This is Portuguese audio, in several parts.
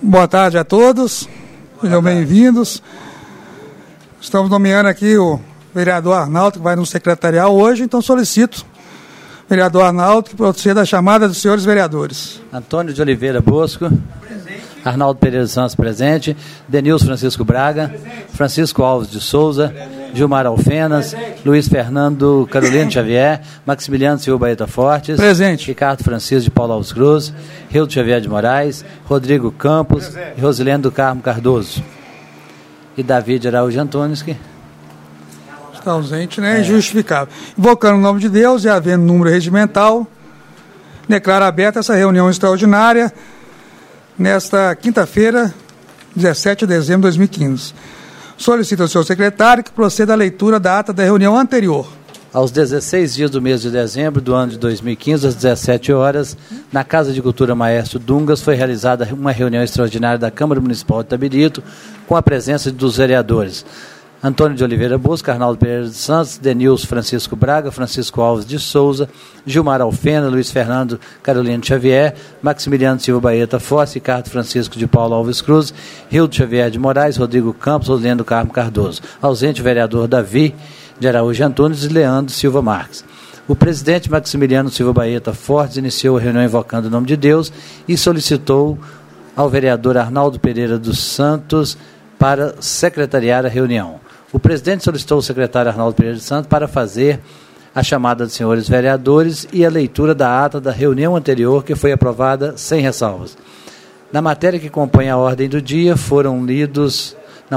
Boa tarde a todos, sejam bem-vindos. Estamos nomeando aqui o vereador Arnaldo, que vai no secretarial hoje, então solicito o vereador Arnaldo que proceda a chamada dos senhores vereadores. Antônio de Oliveira Bosco. Presente. Arnaldo Pereira Santos, presente. Denilson Francisco Braga. Presente. Francisco Alves de Souza. Presente. Gilmar Alfenas. Presente. Luiz Fernando Carolino Xavier. Maximiliano Silva Baeta Fortes. Presente. Ricardo Francisco de Paulo Alves Cruz. Rildo Xavier de Moraes. Rodrigo Campos. Presente. E Rosilene do Carmo Cardoso. E David Araújo Antunes, que está ausente, né? Injustificável. Invocando o nome de Deus e havendo número regimental, declaro aberta essa reunião extraordinária nesta quinta-feira, 17 de dezembro de 2015. Solicito ao senhor secretário que proceda à leitura da ata da reunião anterior. Aos 16 dias do mês de dezembro do ano de 2015, às 17 horas, na Casa de Cultura Maestro Dungas, foi realizada uma reunião extraordinária da Câmara Municipal de Itabirito, com a presença dos vereadores Antônio de Oliveira Bosco, Arnaldo Pereira de Santos, Denilson Francisco Braga, Francisco Alves de Souza, Gilmar Alfena, Luiz Fernando Carolino Xavier, Maximiliano Silva Baeta Fortes, Ricardo Francisco de Paulo Alves Cruz, Rildo Xavier de Moraes, Rodrigo Campos, Rosilene do Carmo Cardoso. Ausente o vereador Davi de Araújo Antunes e Leandro Silva Marques. O presidente Maximiliano Silva Baeta Fortes iniciou a reunião invocando o nome de Deus e solicitou ao vereador Arnaldo Pereira dos Santos para secretariar a reunião. O presidente solicitou o secretário Arnaldo Pereira dos Santos para fazer a chamada dos senhores vereadores e a leitura da ata da reunião anterior, que foi aprovada sem ressalvas. Na matéria que compõe a ordem do dia, foram lidos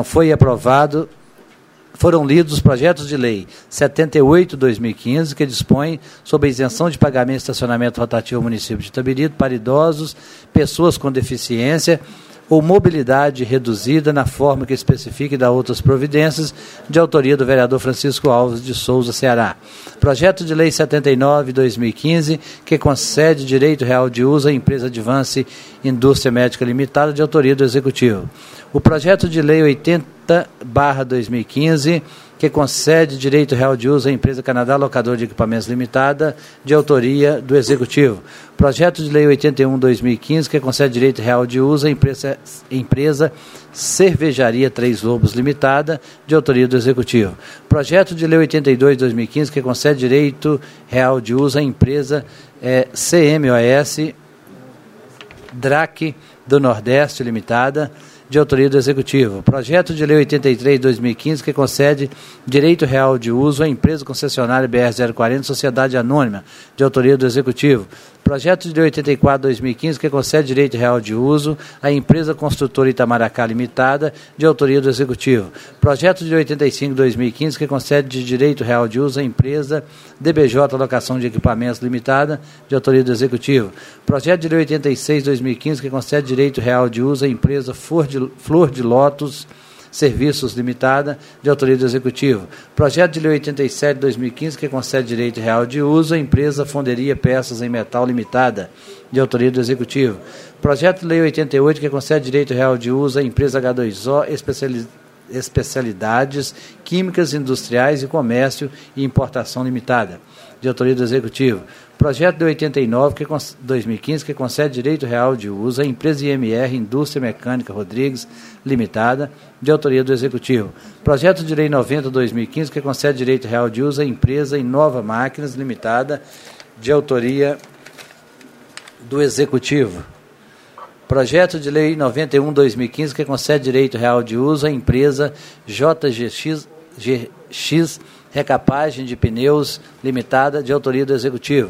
os projetos de lei 78/2015, que dispõe sobre a isenção de pagamento de estacionamento rotativo ao município de Itabirito para idosos, pessoas com deficiência ou mobilidade reduzida na forma que especifique e dá outras providências, de autoria do vereador Francisco Alves de Souza, Ceará. Projeto de lei 79/2015, que concede direito real de uso à empresa Advance Indústria Médica Limitada, de autoria do Executivo. O projeto de lei 80/2015, que concede direito real de uso à empresa Canadá Locador de Equipamentos Limitada, de autoria do Executivo. Projeto de lei 81/2015, que concede direito real de uso à empresa Cervejaria Três Lobos Limitada, de autoria do Executivo. Projeto de lei 82/2015, que concede direito real de uso à empresa CMOS DRAC do Nordeste Limitada, de autoria do Executivo. Projeto de lei 83/2015, que concede direito real de uso à empresa concessionária BR-040 Sociedade Anônima, de autoria do Executivo. Projeto de lei 84/2015, que concede direito real de uso à empresa construtora Itamaracá Limitada, de autoria do Executivo. Projeto de lei 85/2015, que concede direito real de uso à empresa DBJ Locação de Equipamentos Limitada, de autoria do Executivo. Projeto de lei 86/2015, que concede direito real de uso à empresa Flor de Lótus Serviços Limitada, de autoria do Executivo. Projeto de lei 87/2015, que concede direito real de uso à empresa Fonderia Peças em Metal Limitada, de autoria do Executivo. Projeto de lei 88, que concede direito real de uso à empresa H2O Especialidades Químicas Industriais e Comércio e Importação Limitada, de autoria do Executivo. Projeto de 89/2015, que concede direito real de uso à empresa IMR Indústria Mecânica Rodrigues Limitada, de autoria do Executivo. Projeto de lei 90/2015, que concede direito real de uso à empresa Inova Máquinas Limitada, de autoria do Executivo. Projeto de lei 91/2015, que concede direito real de uso à empresa JGX Recapagem de Pneus Limitada, de autoria do Executivo.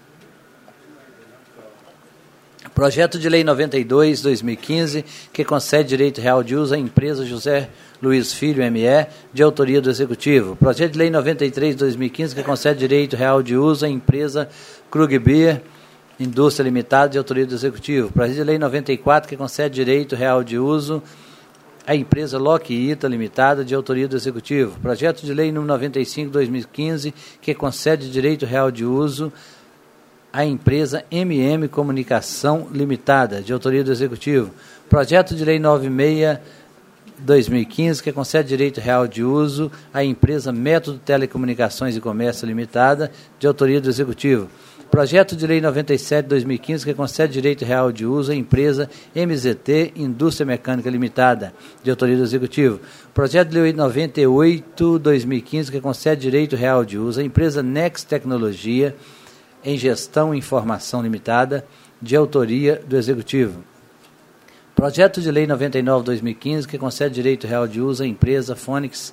Projeto de lei 92/2015, que concede direito real de uso à empresa José Luiz Filho ME, de autoria do Executivo. Projeto de lei 93/2015, que concede direito real de uso à empresa Krug Beer Indústria Limitada, de autoria do Executivo. Projeto de lei 94, que concede direito real de uso à empresa Lockheed Limitada, de autoria do Executivo. Projeto de lei número 95/2015, que concede direito real de uso à empresa MM Comunicação Limitada, de autoria do Executivo. Projeto de lei 96/2015, que concede direito real de uso à empresa Método Telecomunicações e Comércio Limitada, de autoria do Executivo. Projeto de Lei 97/2015, que concede direito real de uso à empresa MZT Indústria Mecânica Limitada, de autoria do Executivo. Projeto de Lei 98/2015, que concede direito real de uso à empresa Next Tecnologia em Gestão e Informação Limitada, de autoria do Executivo. Projeto de Lei 99/2015, que concede direito real de uso à empresa Phonics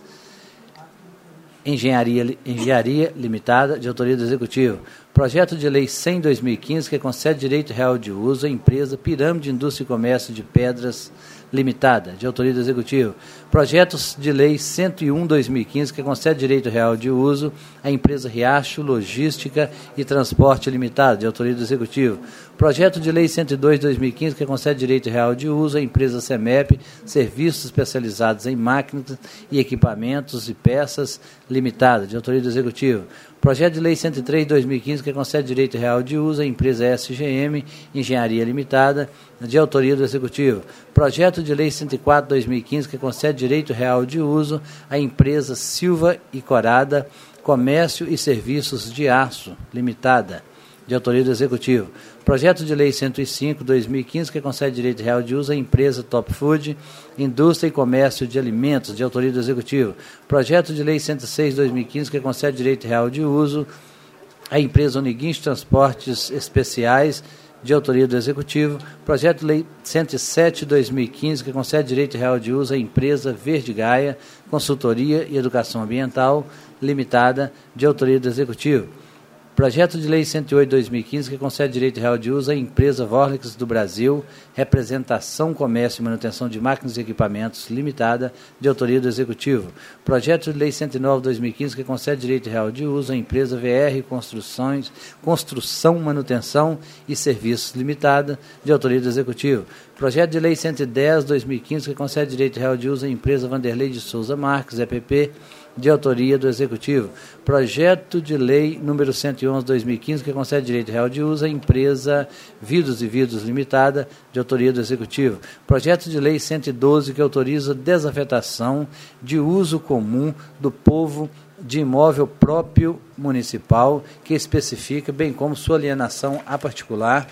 Engenharia Limitada, de autoria do Executivo. Projeto de Lei 100/2015, que concede direito real de uso à empresa Pirâmide Indústria e Comércio de Pedras Limitada, de autoria do Executivo. Projetos de Lei 101/2015, que concede direito real de uso à empresa Riacho Logística e Transporte Limitada, de autoria do Executivo. Projeto de Lei 102/2015, que concede direito real de uso à empresa CEMEP, Serviços Especializados em Máquinas e Equipamentos e Peças Limitada, de autoria do Executivo. Projeto de Lei 103/2015, que concede direito real de uso à empresa SGM Engenharia Limitada, de autoria do Executivo. Projeto de Lei 104/2015, que concede direito real de uso à empresa Silva e Corada Comércio e Serviços de Aço Limitada, de autoria do Executivo. Projeto de Lei 105/2015, que concede direito real de uso à empresa Top Food, Indústria e Comércio de Alimentos, de autoria do Executivo. Projeto de Lei 106/2015, que concede direito real de uso à empresa Uniguins Transportes Especiais, de autoria do Executivo. Projeto de Lei 107/2015, que concede direito real de uso à empresa Verde Gaia, Consultoria e Educação Ambiental Limitada, de autoria do Executivo. Projeto de Lei 108/2015, que concede direito real de uso à empresa Vorlex do Brasil, Representação, Comércio e Manutenção de Máquinas e Equipamentos Limitada, de autoria do Executivo. Projeto de Lei 109/2015, que concede direito real de uso à empresa VR Construção, Manutenção e Serviços Limitada, de autoria do Executivo. Projeto de Lei 110/2015, que concede direito real de uso à empresa Vanderlei de Souza Marques, EPP, de autoria do Executivo. Projeto de Lei número 111/2015, que concede direito real de uso à empresa Vidros e Vidros Limitada, de autoria do Executivo. Projeto de Lei 112, que autoriza desafetação de uso comum do povo de imóvel próprio municipal, que especifica, bem como sua alienação a particular,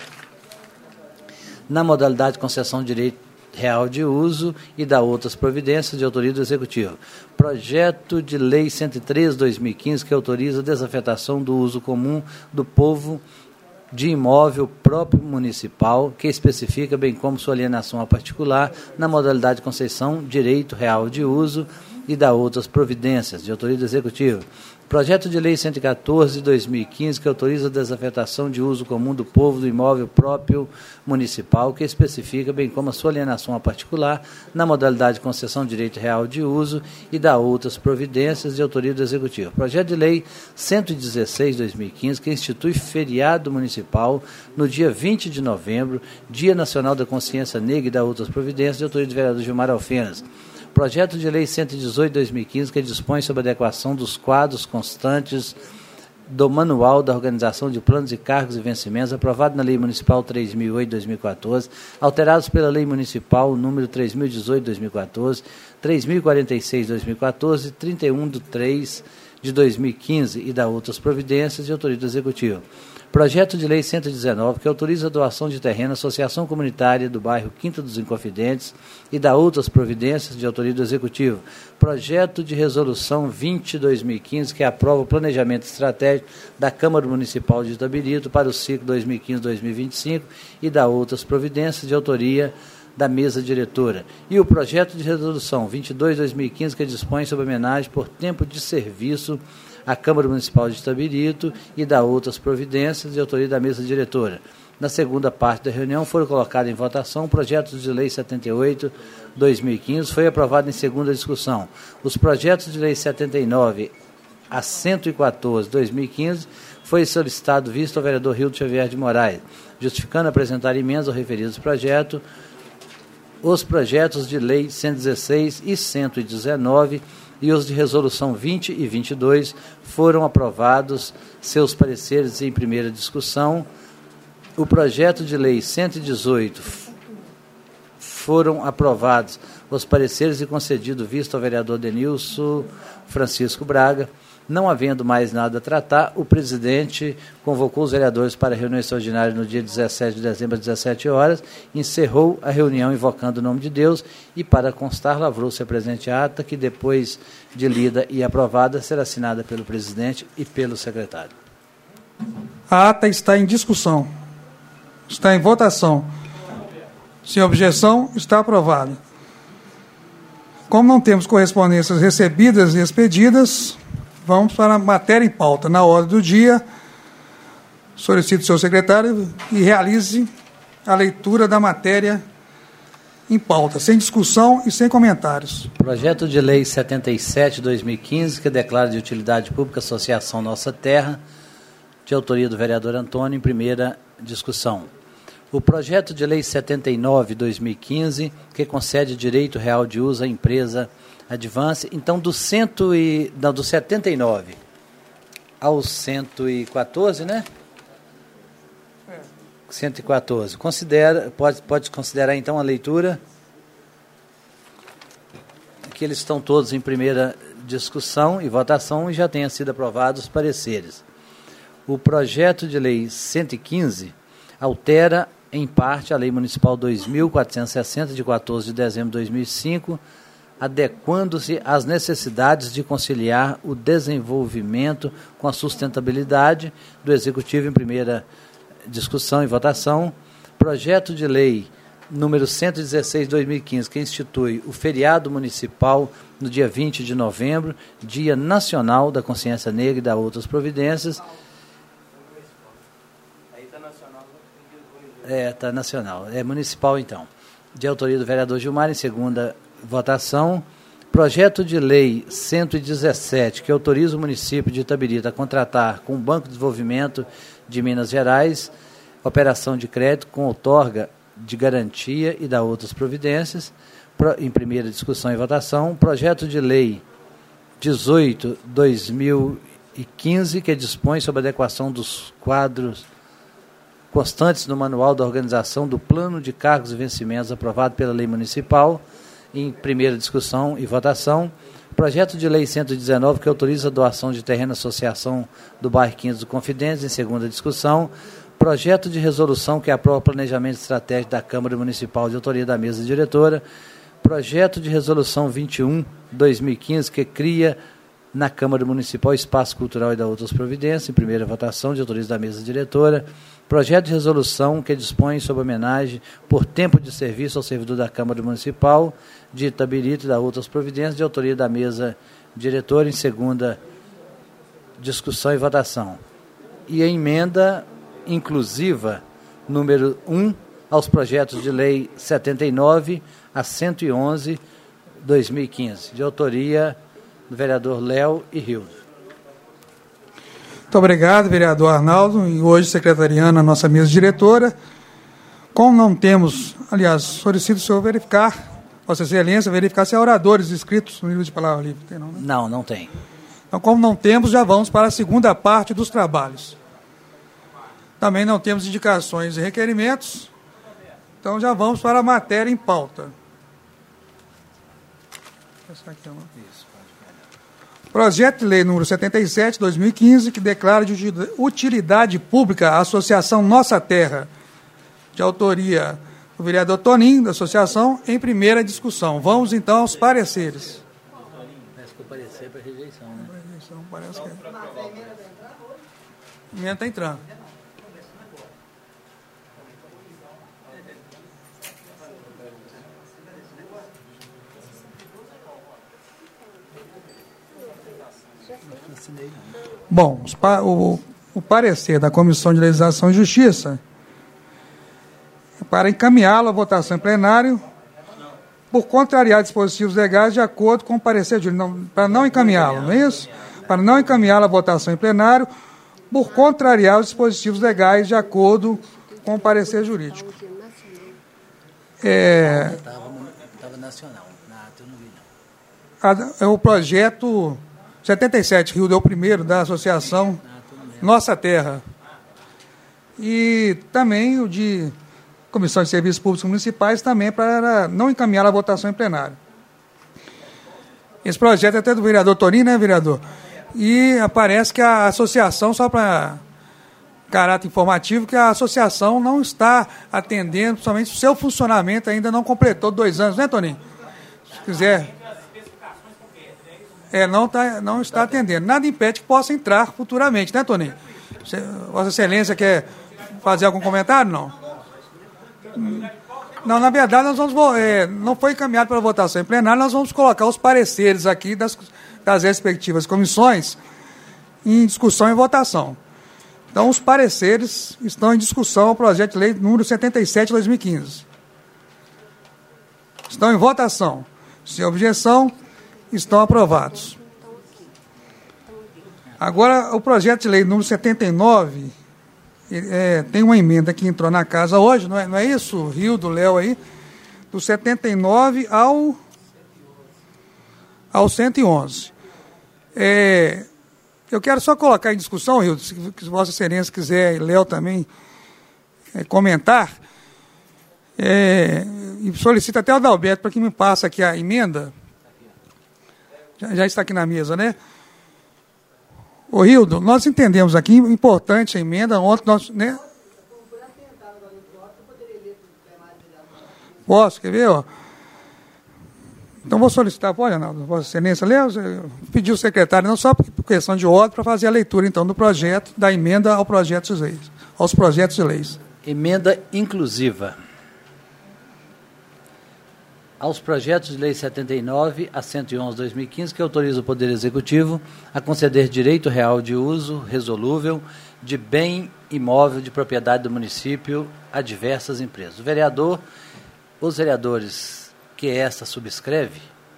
na modalidade de concessão de direito real de uso e da outras providências, de autoria do Executivo. Projeto de Lei 113/2015, que autoriza a desafetação do uso comum do povo de imóvel próprio municipal, que especifica, bem como sua alienação a particular, na modalidade de concessão, direito real de uso e da outras providências, de autoria do Executivo. Projeto de Lei 114/2015, que autoriza a desafetação de uso comum do povo do imóvel próprio municipal, que especifica, bem como a sua alienação a particular, na modalidade de concessão de direito real de uso e da outras providências, de autoria do Executivo. Projeto de Lei 116/2015, que institui feriado municipal no dia 20 de novembro, Dia Nacional da Consciência Negra e da outras providências, de autoria do vereador Gilmar Alfenas. Projeto de Lei 118/2015, que dispõe sobre a adequação dos quadros constantes do Manual da Organização de Planos e Cargos e Vencimentos, aprovado na Lei Municipal 3.008/2014, alterados pela Lei Municipal número 3.018/2014, 3.046/2014 e 31/3/2015 e da outras providências, de autoria do Executivo. Projeto de Lei 119, que autoriza a doação de terreno à Associação Comunitária do bairro Quinta dos Inconfidentes e da outras providências, de autoria do Executivo. Projeto de Resolução 20/2015, que aprova o planejamento estratégico da Câmara Municipal de Itabirito para o ciclo 2015-2025 e da outras providências, de autoria da mesa diretora. E o projeto de Resolução 22/2015, que dispõe sobre homenagem por tempo de serviço à Câmara Municipal de Itabirito e da outras providências, de autoria da mesa diretora. Na segunda parte da reunião foram colocados em votação o projeto de Lei 78/2015, foi aprovado em segunda discussão. Os projetos de Lei 79 a 114/2015 foi solicitado visto ao vereador Hildo Xavier de Moraes, justificando apresentar emendas ao referidos projetos. Os projetos de Lei 116 e 119 e os de Resolução 20 e 22 foram aprovados seus pareceres em primeira discussão. O projeto de Lei 118 foram aprovados os pareceres e concedido visto ao vereador Denilson Francisco Braga. Não havendo mais nada a tratar, o presidente convocou os vereadores para a reunião extraordinária no dia 17 de dezembro, às 17 horas, encerrou a reunião invocando o nome de Deus e, para constar, lavrou-se a presente ata, que depois de lida e aprovada, será assinada pelo presidente e pelo secretário. A ata está em discussão. Está em votação. Sem objeção, está aprovada. Como não temos correspondências recebidas e expedidas, vamos para a matéria em pauta. Na ordem do dia, solicito o seu secretário e realize a leitura da matéria em pauta, sem discussão e sem comentários. Projeto de Lei 77/2015, que declara de utilidade pública a Associação Nossa Terra, de autoria do vereador Antônio, em primeira discussão. O projeto de Lei 79/2015, que concede direito real de uso à empresa Advance, então do 79 ao 114, né? 114. Pode considerar então a leitura, que eles estão todos em primeira discussão e votação e já tenham sido aprovados os pareceres. O projeto de Lei 115 altera em parte a Lei Municipal 2.460, de 14 de dezembro de 2005, adequando-se às necessidades de conciliar o desenvolvimento com a sustentabilidade do Executivo em primeira discussão e votação. Projeto de Lei número 116/2015, que institui o feriado municipal no dia 20 de novembro, Dia Nacional da Consciência Negra e da outras providências. Está nacional. É municipal, então. De autoria do vereador Gilmar, em segunda votação. Projeto de Lei 117, que autoriza o município de Itabirito a contratar com o Banco de Desenvolvimento de Minas Gerais operação de crédito com outorga de garantia e da outras providências, em primeira discussão e votação. Projeto de Lei 18/2015, que dispõe sobre a adequação dos quadros constantes no Manual da Organização do Plano de Cargos e Vencimentos, aprovado pela Lei Municipal, em primeira discussão e votação. Projeto de Lei 119, que autoriza a doação de terreno à Associação do Bairro 15 do Confidência, em segunda discussão. Projeto de resolução que aprova o planejamento estratégico da Câmara Municipal, de autoria da mesa diretora. Projeto de resolução 21/2015, que cria na Câmara Municipal Espaço Cultural e da outras providências, em primeira votação, de autoria da mesa diretora. Projeto de resolução que dispõe sobre homenagem por tempo de serviço ao servidor da Câmara Municipal de Itabirito e da outras providências, de autoria da mesa diretora, em segunda discussão e votação. E a emenda inclusiva número 1 aos projetos de Lei 79 a 111/2015, de autoria do vereador Léo e Rildo. Muito obrigado, vereador Arnaldo, e hoje secretariando a nossa mesa diretora. Como não temos, aliás, solicito o senhor verificar, Vossa Excelência, verificar se há oradores inscritos no livro de palavra livre. Tem, não, né? Não tem. Então, como não temos, já vamos para a segunda parte dos trabalhos. Também não temos indicações e requerimentos, então já vamos para a matéria em pauta. Essa aqui é uma... Isso. Projeto de Lei número 77/2015, que declara de utilidade pública a Associação Nossa Terra, de autoria do vereador Toninho, da associação, em primeira discussão. Vamos, então, aos pareceres. Parece que o parecer é para rejeição, né? Rejeição, parece que é. A emenda está entrando. Bom, o parecer da Comissão de Legislação e Justiça é para encaminhá-lo à votação em plenário por contrariar dispositivos legais de acordo com o parecer jurídico. Para não encaminhá-lo, não é isso? Para não encaminhá-lo à votação em plenário por contrariar os dispositivos legais de acordo com o parecer jurídico. Estava nacional, eu não vi, não. É o projeto 77, Rio deu o primeiro, da Associação Nossa Terra. E também o de Comissão de Serviços Públicos Municipais, também para não encaminhar a votação em plenário. Esse projeto é até do vereador Toninho, né, vereador? e aparece que a associação, só para caráter informativo, que a associação não está atendendo, principalmente o seu funcionamento ainda não completou 2 anos, né, Toninho? Se quiser. Não está atendendo. Nada impede que possa entrar futuramente, né, Toninho? Vossa Excelência quer fazer algum comentário? Não. Não, na verdade, nós vamos, não foi encaminhado para votação em plenário, nós vamos colocar os pareceres aqui das respectivas comissões em discussão e votação. Então, os pareceres estão em discussão ao projeto de lei número 77 de 2015. Estão em votação. Sem objeção, estão aprovados. Agora, o projeto de lei número 79, tem uma emenda que entrou na casa hoje, não é isso, Rio, do Léo aí, do 79 ao 111. Eu quero só colocar em discussão, Rio, se Vossa Excelência quiser, e Léo também, comentar, e solicito até o Adalberto para que me passe aqui a emenda. Já está aqui na mesa, né? Ô, Hildo, nós entendemos aqui, importante a emenda, ontem nós, né? Posso, quer ver, ó? Então vou solicitar, pode, Arnaldo, Vossa Excelência, pediu o secretário, não só por questão de ordem, para fazer a leitura, então, do projeto, da emenda ao projeto de leis, aos projetos de leis. Emenda inclusiva. Aos projetos de lei 79 a 111 de 2015, que autoriza o Poder Executivo a conceder direito real de uso resolúvel de bem imóvel de propriedade do município a diversas empresas. Os vereadores que esta subscreve,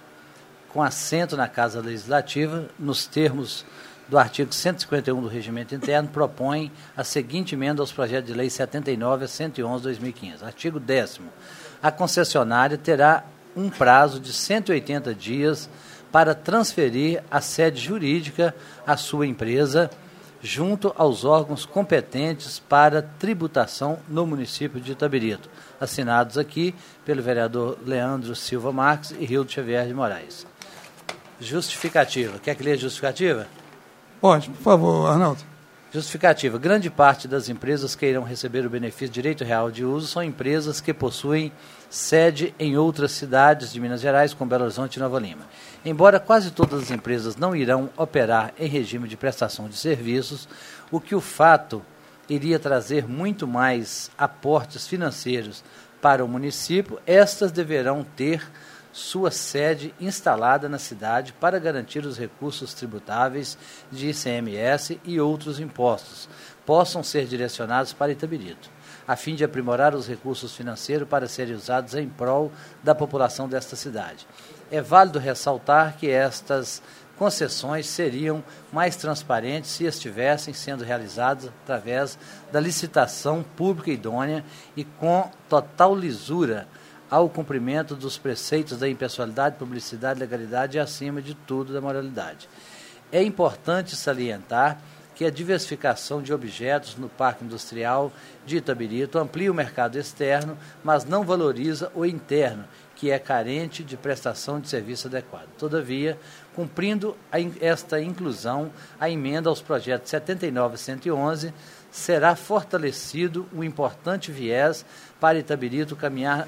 com assento na Casa Legislativa, nos termos do artigo 151 do Regimento Interno, propõem a seguinte emenda aos projetos de lei 79 a 111 de 2015. Artigo 10º. A concessionária terá um prazo de 180 dias para transferir a sede jurídica à sua empresa junto aos órgãos competentes para tributação no município de Itabirito. Assinados aqui pelo vereador Leandro Silva Marques e Rildo Xavier de Moraes. Justificativa. Quer que leia a justificativa? Pode, por favor, Arnaldo. Justificativa. Grande parte das empresas que irão receber o benefício de direito real de uso são empresas que possuem sede em outras cidades de Minas Gerais, como Belo Horizonte e Nova Lima. Embora quase todas as empresas não irão operar em regime de prestação de serviços, o que o fato iria trazer muito mais aportes financeiros para o município, estas deverão ter sua sede instalada na cidade para garantir os recursos tributáveis de ICMS e outros impostos possam ser direcionados para Itabirito, a fim de aprimorar os recursos financeiros para serem usados em prol da população desta cidade. É válido ressaltar que estas concessões seriam mais transparentes se estivessem sendo realizadas através da licitação pública idônea e com total lisura ao cumprimento dos preceitos da impessoalidade, publicidade, legalidade e, acima de tudo, da moralidade. É importante salientar que a diversificação de objetos no Parque Industrial de Itabirito amplia o mercado externo, mas não valoriza o interno, que é carente de prestação de serviço adequado. Todavia, cumprindo esta inclusão, a emenda aos projetos 79 e 111 será fortalecido um importante viés para Itabirito caminhar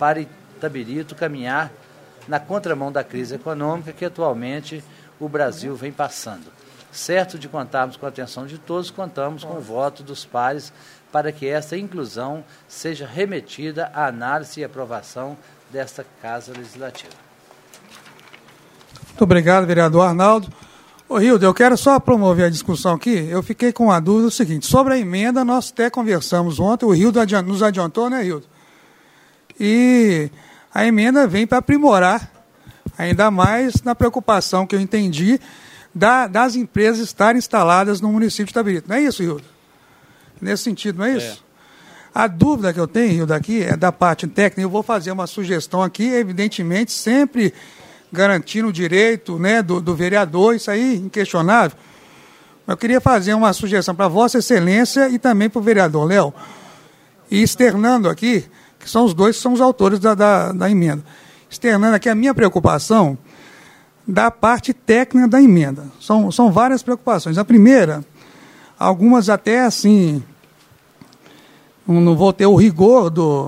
na contramão da crise econômica que atualmente o Brasil vem passando. Certo de contarmos com a atenção de todos, contamos com o voto dos pares para que esta inclusão seja remetida à análise e aprovação desta Casa Legislativa. Muito obrigado, vereador Arnaldo. Ô, Rildo, eu quero só promover a discussão aqui. Eu fiquei com a dúvida seguinte, sobre a emenda nós até conversamos ontem, o Rildo nos adiantou, né, Rildo? E a emenda vem para aprimorar, ainda mais na preocupação que eu entendi das empresas estarem instaladas no município de Itabirito. Não é isso, Rildo? Nesse sentido, não é isso? A dúvida que eu tenho, Rildo, aqui é da parte técnica. Eu vou fazer uma sugestão aqui, evidentemente, sempre garantindo o direito, né, do vereador, isso aí inquestionável. Eu queria fazer uma sugestão para Vossa Excelência e também para o vereador Léo, e externando aqui, que são os dois que são os autores da emenda. Externando aqui a minha preocupação, da parte técnica da emenda. São várias preocupações. A primeira, algumas até assim, não vou ter o rigor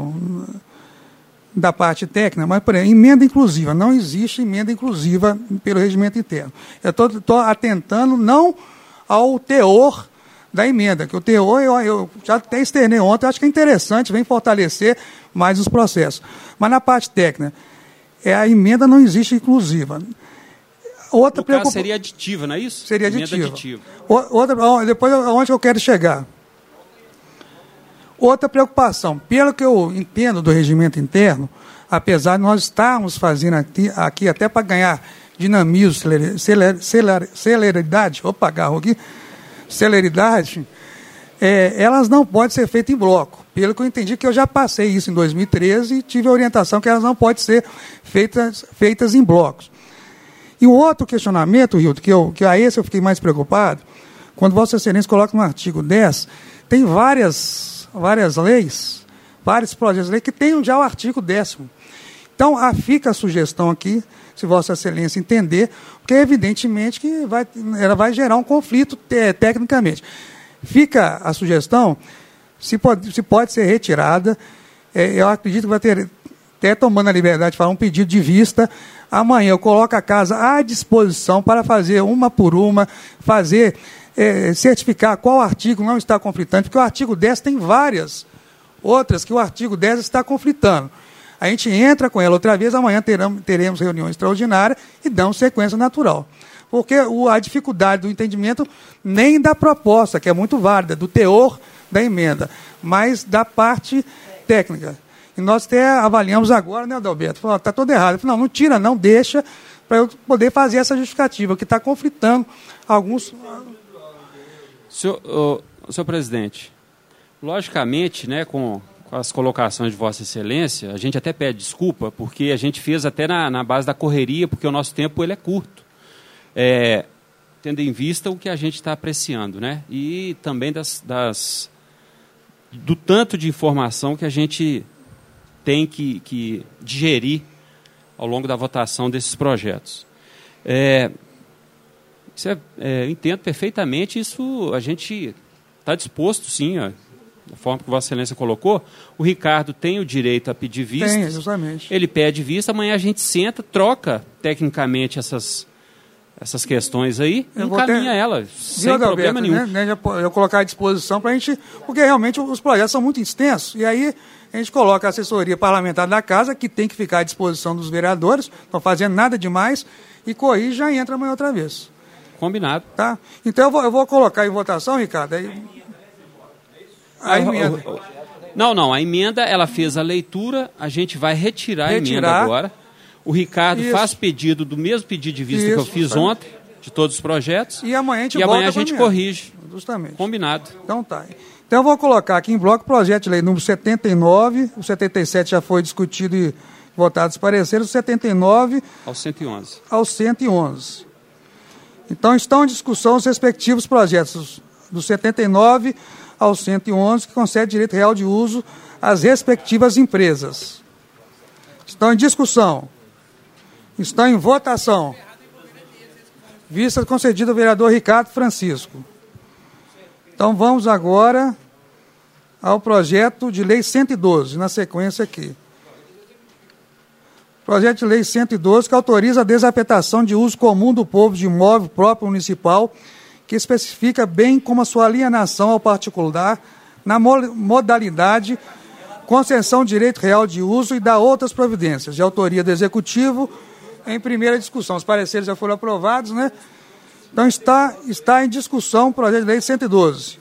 da parte técnica, mas, por exemplo, emenda inclusiva. Não existe emenda inclusiva pelo regimento interno. Eu estou atentando não ao teor da emenda, que o teor eu já até externei ontem, eu acho que é interessante, vem fortalecer mais os processos. Mas na parte técnica, a emenda não existe inclusiva. No caso, seria aditiva, não é isso? Seria aditiva. Depois, onde eu quero chegar? Outra preocupação, pelo que eu entendo do regimento interno, apesar de nós estarmos fazendo aqui até para ganhar dinamismo, celeridade, celeridade, elas não podem ser feitas em bloco. Pelo que eu entendi, que eu já passei isso em 2013 e tive a orientação que elas não podem ser feitas em blocos. E o outro questionamento, Hilton, que a esse eu fiquei mais preocupado, quando Vossa Excelência coloca no artigo 10, tem várias leis, vários projetos de lei que tem já o artigo 10º. Então, fica a sugestão aqui, se Vossa Excelência entender, porque evidentemente que ela vai gerar um conflito tecnicamente. Fica a sugestão, se pode ser retirada, eu acredito que vai ter, até tomando a liberdade de falar, um pedido de vista. Amanhã eu coloco a casa à disposição para fazer uma por uma, certificar qual artigo não está conflitando, porque o artigo 10 tem várias outras que o artigo 10 está conflitando. A gente entra com ela outra vez, amanhã teremos reunião extraordinária e damos sequência natural. Porque a dificuldade do entendimento nem da proposta, que é muito válida, do teor da emenda, mas da parte técnica. E nós até avaliamos agora, né, Adalberto? Falou, está tudo errado. Eu falei, não tira, não deixa, para eu poder fazer essa justificativa, que está conflitando alguns... Senhor presidente, logicamente, né, com as colocações de Vossa Excelência, a gente até pede desculpa, porque a gente fez até na base da correria, porque o nosso tempo ele é curto, tendo em vista o que a gente está apreciando, né, e também do tanto de informação que a gente tem que digerir ao longo da votação desses projetos. Eu entendo perfeitamente isso, a gente está disposto, sim, da forma que Vossa Excelência colocou. O Ricardo tem o direito a pedir vista. Tem, justamente. Ele pede vista, amanhã a gente senta, troca tecnicamente essas questões aí e encaminha ela, sem problema nenhum. Né, eu colocar à disposição para a gente, porque realmente os projetos são muito extensos, e aí a gente coloca a assessoria parlamentar da casa, que tem que ficar à disposição dos vereadores, não estão fazendo nada demais, e corrige e já entra amanhã outra vez. Combinado. Tá? Então eu vou colocar em votação, Ricardo. A emenda. Não, a emenda, ela fez a leitura, a gente vai retirar a emenda agora. O Ricardo faz pedido do mesmo pedido de vista que eu fiz ontem, de todos os projetos. E amanhã a gente corrige. Justamente. Combinado. Então tá. Então eu vou colocar aqui em bloco o projeto de lei número 79, o 77 já foi discutido e votado os pareceres, o 79 ao 111. Ao 111. Então estão em discussão os respectivos projetos do 79 ao 111, que concede direito real de uso às respectivas empresas. Estão em discussão. Estão em votação. Vista concedida ao vereador Ricardo Francisco. Então vamos agora ao projeto de lei 112, na sequência aqui. Projeto de lei 112, que autoriza a desafetação de uso comum do povo de imóvel próprio municipal, que especifica bem como a sua alienação ao particular, na modalidade concessão de direito real de uso e da outras providências, de autoria do Executivo, em primeira discussão. Os pareceres já foram aprovados, né? Então está em discussão o projeto de lei 112.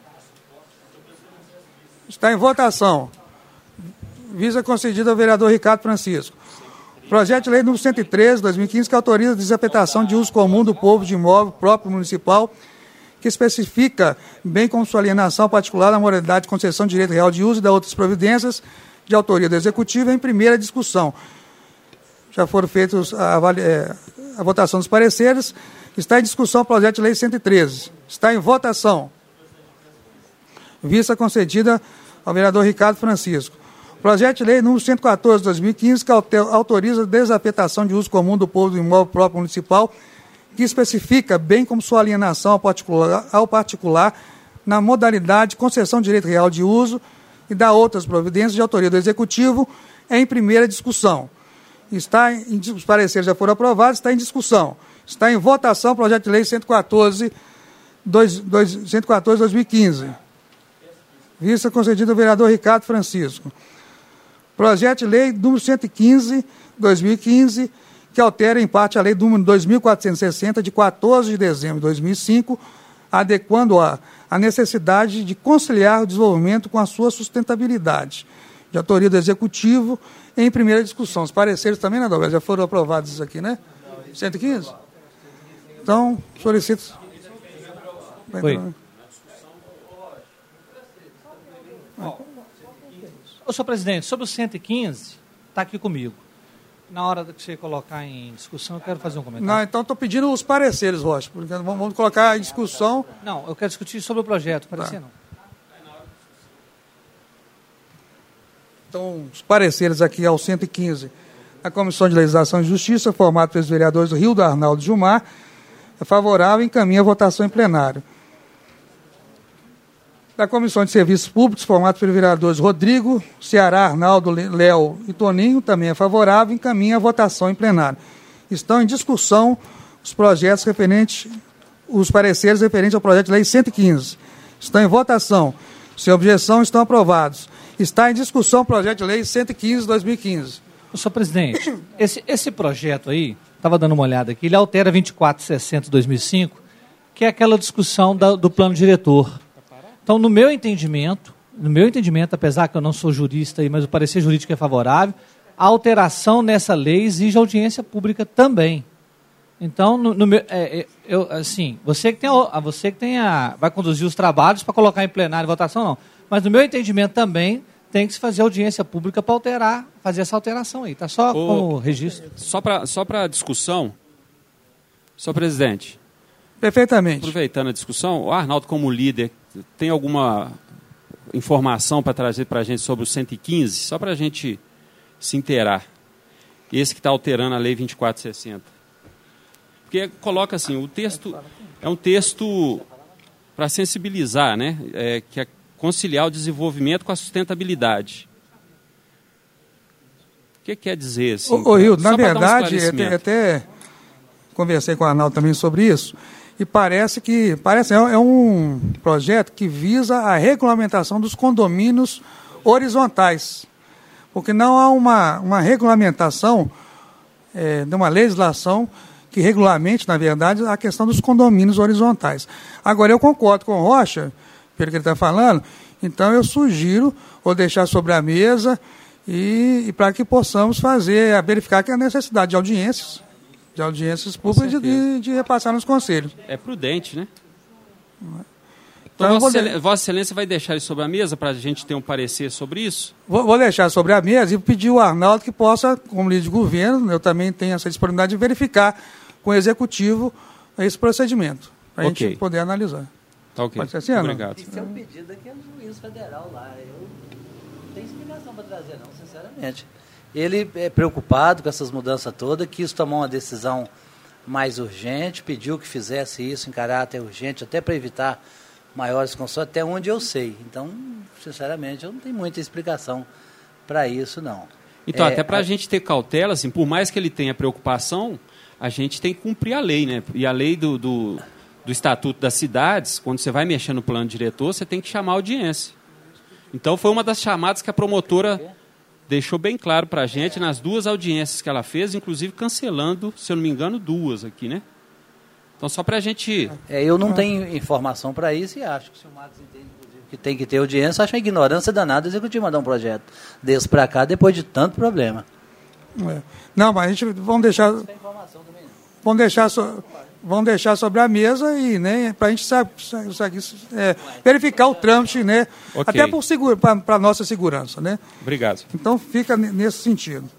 Está em votação. Vista concedida ao vereador Ricardo Francisco. Projeto de lei número 113, 2015, que autoriza a desafetação de uso comum do povo de imóvel próprio municipal, que especifica, bem como sua alienação particular, na modalidade de concessão de direito real de uso e da outras providências, de autoria do Executivo, em primeira discussão. Já foram feitos a votação dos pareceres. Está em discussão o projeto de lei 113. Está em votação. Vista concedida ao vereador Ricardo Francisco. Projeto de lei número 114 de 2015, que autoriza a desafetação de uso comum do povo do imóvel próprio municipal, que especifica, bem como sua alienação ao particular na modalidade de concessão de direito real de uso e dá outras providências de autoria do Executivo, em primeira discussão. Os pareceres já foram aprovados, está em discussão. Está em votação o projeto de lei 114 de 2015. Vista concedida ao vereador Ricardo Francisco. Projeto de lei número 115 de 2015, que altera em parte a lei número 2460, de 14 de dezembro de 2005, adequando-a à necessidade de conciliar o desenvolvimento com a sua sustentabilidade. De autoria do Executivo, em primeira discussão. Os pareceres também, né, Adalberto? Já foram aprovados isso aqui, né? 115? Então, solicito. Oi. Ô, senhor presidente, sobre o 115, está aqui comigo. Na hora que você colocar em discussão, eu quero fazer um comentário. Não, então estou pedindo os pareceres, Rocha, porque vamos colocar em discussão. Não, eu quero discutir sobre o projeto, parecer não. Então, os pareceres aqui ao 115, da Comissão de Legislação e Justiça, formado pelos vereadores Rildo Arnaldo Gilmar, é favorável e encaminha a votação em plenário. Da Comissão de Serviços Públicos, formado pelos vereadores Rodrigo, Ceará, Arnaldo, Léo e Toninho, também é favorável e encaminha a votação em plenário. Estão em discussão os pareceres referentes ao projeto de lei 115. Estão em votação. Sem objeção, estão aprovados. Está em discussão o projeto de lei 115 de 2015. Senhor presidente, esse projeto aí, estava dando uma olhada aqui, ele altera 2460 de 2005, que é aquela discussão do plano diretor. Então, no meu entendimento, apesar que eu não sou jurista, mas o parecer jurídico é favorável, a alteração nessa lei exige audiência pública também. Então, você que vai conduzir os trabalhos para colocar em plenário votação, não. Mas, no meu entendimento, também tem que se fazer audiência pública para fazer essa alteração aí. Está só como registro. Só para discussão, senhor presidente. Perfeitamente. Aproveitando a discussão, o Arnaldo, como líder, tem alguma informação para trazer para a gente sobre o 115? Só para a gente se inteirar. Esse que está alterando a Lei 2460. Porque coloca assim, o texto é um texto para sensibilizar, né? Que é conciliar o desenvolvimento com a sustentabilidade. O que quer dizer assim? Rio, na verdade, até conversei com o Arnaldo também sobre isso, e parece é um projeto que visa a regulamentação dos condomínios horizontais, porque não há uma regulamentação de uma legislação que regulamente, na verdade, a questão dos condomínios horizontais. Agora, eu concordo com o Rocha, pelo que ele está falando, então eu sugiro ou deixar sobre a mesa e para que possamos verificar que há necessidade de audiências públicas de repassar nos conselhos. É prudente, né? Então, Vossa Excelência vai deixar isso sobre a mesa para a gente ter um parecer sobre isso? Vou deixar sobre a mesa e pedir ao Arnaldo que possa, como líder de governo, eu também tenho essa disponibilidade de verificar com o Executivo esse procedimento, para a gente poder analisar. Tá ok. Pode ser assim, Obrigado. Isso é um pedido daquele juiz federal lá. Eu não tenho explicação para trazer, não, sinceramente. Ele é preocupado com essas mudanças todas, quis tomar uma decisão mais urgente, pediu que fizesse isso em caráter urgente, até para evitar maiores consórcios, até onde eu sei. Então, sinceramente, eu não tenho muita explicação para isso, não. Então, até para a gente ter cautela, assim, por mais que ele tenha preocupação, a gente tem que cumprir a lei, né? E a lei do Estatuto das Cidades, quando você vai mexer no plano diretor, você tem que chamar a audiência. Então, foi uma das chamadas que a promotora deixou bem claro para a gente nas duas audiências que ela fez, inclusive cancelando, se eu não me engano, 2 aqui, né? Então, só para a gente... eu não tenho informação para isso e acho que o senhor Marcos entende, inclusive, que tem que ter audiência. Acho uma ignorância danada o Executivo mandar um projeto desse para cá depois de tanto problema. Não, mas a gente vamos deixar sobre a mesa e, né, para a gente verificar o trâmite, né, até para a nossa segurança, né? Obrigado. Então fica nesse sentido.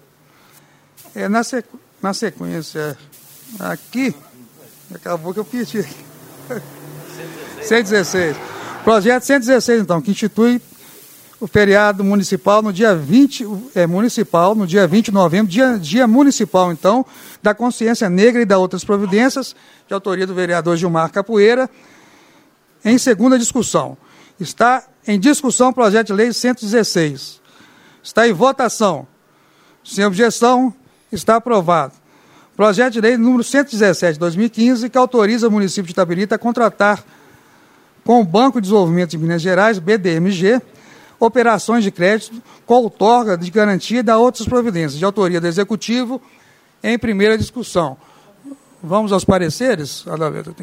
Na sequência aqui, acabou que eu pedi. 116. Projeto 116, então, que institui o feriado municipal no dia 20, no dia 20 de novembro, dia municipal, então, da consciência negra e da outras providências, de autoria do vereador Gilmar Capoeira. Em segunda discussão. Está em discussão o projeto de lei 116. Está em votação. Sem objeção, está aprovado. Projeto de lei número 117 de 2015, que autoriza o município de Itabirito a contratar com o Banco de Desenvolvimento de Minas Gerais, BDMG, operações de crédito com outorga de garantia e da outras providências, de autoria do Executivo, em primeira discussão. Vamos aos pareceres? Adalberto,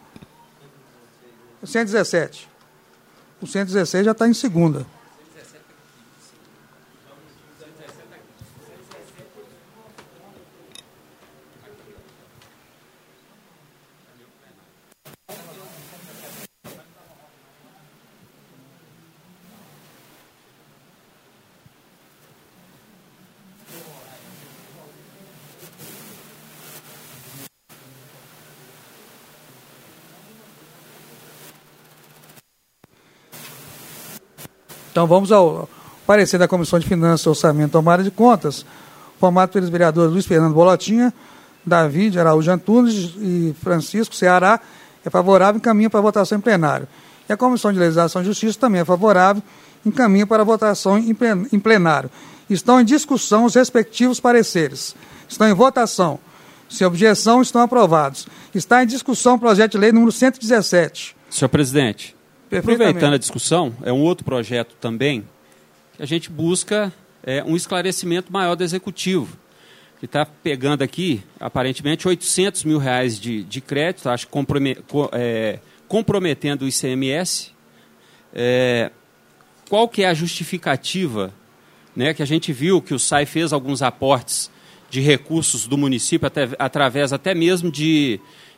o 117. O 116 já está em segunda. Então vamos ao parecer da Comissão de Finanças, Orçamento e Tomada de Contas, formado pelos vereadores Luiz Fernando Bolotinha, Davi de Araújo Antunes e Francisco Ceará, é favorável e encaminha para votação em plenário. E a Comissão de Legislação e Justiça também é favorável e encaminha para votação em plenário. Estão em discussão os respectivos pareceres. Estão em votação. Sem objeção, estão aprovados. Está em discussão o projeto de lei número 117. Senhor presidente, aproveitando a discussão, é um outro projeto também, que a gente busca um esclarecimento maior do Executivo, que está pegando aqui, aparentemente, R$800 mil de crédito, acho comprometendo o ICMS. Qual que é a justificativa, né, que a gente viu que o SAI fez alguns aportes de recursos do município, através até mesmo de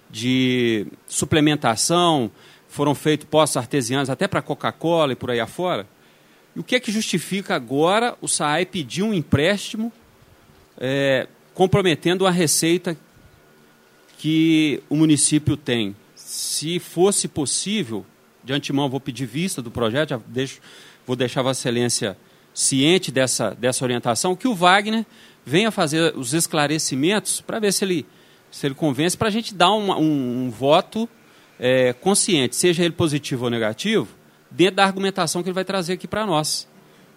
suplementação, foram feitos postos artesianos até para Coca-Cola e por aí afora. E o que é que justifica agora o SAAI pedir um empréstimo comprometendo a receita que o município tem? Se fosse possível, de antemão vou pedir vista do projeto, vou deixar Vossa Excelência ciente dessa orientação, que o Wagner venha fazer os esclarecimentos para ver se ele convence, para a gente dar um voto consciente, seja ele positivo ou negativo, dentro da argumentação que ele vai trazer aqui para nós,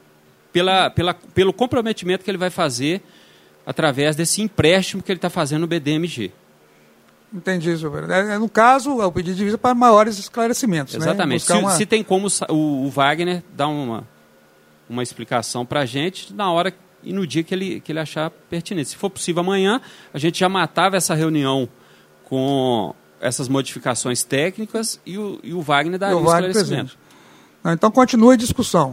pelo comprometimento que ele vai fazer através desse empréstimo que ele está fazendo no BDMG. Entendi, senhor vereador. No caso, é o pedido de vista para maiores esclarecimentos. Exatamente. Né? Se tem como o Wagner dar uma explicação para a gente na hora e no dia que ele achar pertinente. Se for possível amanhã, a gente já matava essa reunião com essas modificações técnicas e o Wagner daria o esclarecimento. Então, continue a discussão.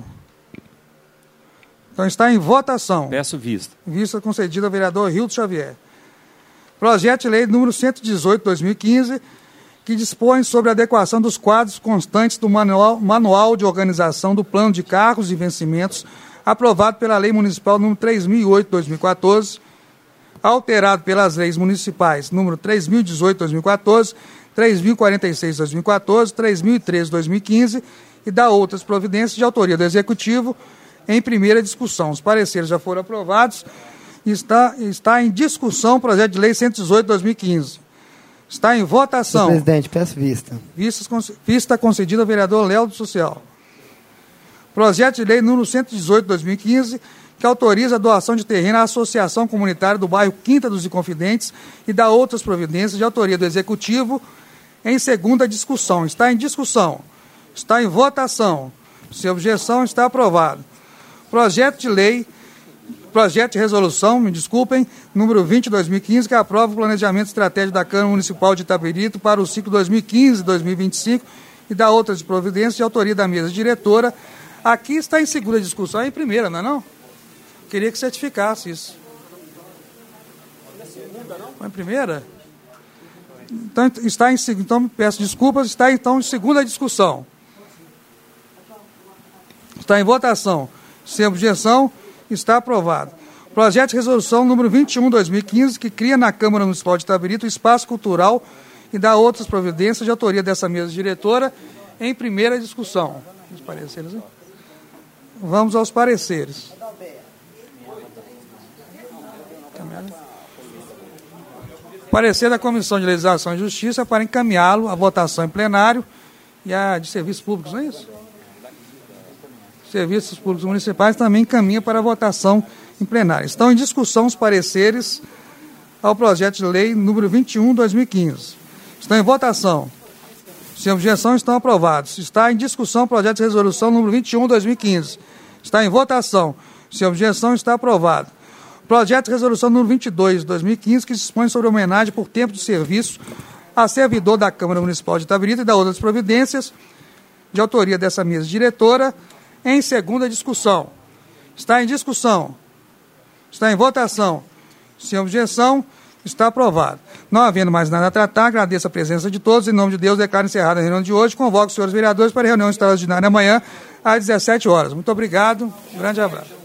Então, está em votação. Peço vista. Vista concedida ao vereador Hildo Xavier. Projeto de lei número 118, 2015, que dispõe sobre a adequação dos quadros constantes do Manual de Organização do Plano de Cargos e Vencimentos, aprovado pela Lei Municipal número 3008, 2014, alterado pelas leis municipais número 3018, 2014, 3046, 2014, 3013, 2015 e da outras providências de autoria do Executivo em primeira discussão. Os pareceres já foram aprovados. Está em discussão o projeto de lei 118, 2015. Está em votação. Senhor presidente, peço vista. Vista concedida ao vereador Léo do Social. Projeto de lei número 118, 2015, que autoriza a doação de terreno à Associação Comunitária do Bairro Quinta dos Inconfidentes e da outras providências de autoria do Executivo em segunda discussão. Está em discussão. Está em votação. Sem objeção, está aprovado. Projeto de resolução, me desculpem, número 20 de 2015, que aprova o planejamento estratégico da Câmara Municipal de Itabirito para o ciclo 2015-2025 e da outras providências de autoria da mesa diretora. Aqui está em segunda discussão, é em primeira, não é não? Queria que certificasse isso. Não é em primeira? Então, peço desculpas, está então em segunda discussão. Está em votação. Sem objeção, está aprovado. Projeto de resolução número 21, 2015, que cria na Câmara Municipal de Itabirito o espaço cultural e dá outras providências de autoria dessa mesa diretora em primeira discussão. Os pareceres, hein? Vamos aos pareceres. Parecer da Comissão de Legislação e Justiça para encaminhá-lo à votação em plenário e a de serviços públicos, não é isso? Serviços públicos municipais também encaminha para a votação em plenário. Estão em discussão os pareceres ao projeto de lei número 21/2015. Estão em votação. Sem objeção, estão aprovados. Está em discussão o projeto de resolução número 21/2015. Está em votação. Sem objeção, está aprovado. Projeto de resolução número 22/2015, que dispõe sobre homenagem por tempo de serviço a servidor da Câmara Municipal de Itabirito e da outras providências, de autoria dessa mesa diretora, em segunda discussão. Está em discussão. Está em votação. Sem objeção, está aprovado. Não havendo mais nada a tratar, agradeço a presença de todos. Em nome de Deus, declaro encerrada a reunião de hoje. Convoco os senhores vereadores para a reunião extraordinária amanhã, às 17 horas. Muito obrigado. Um grande abraço.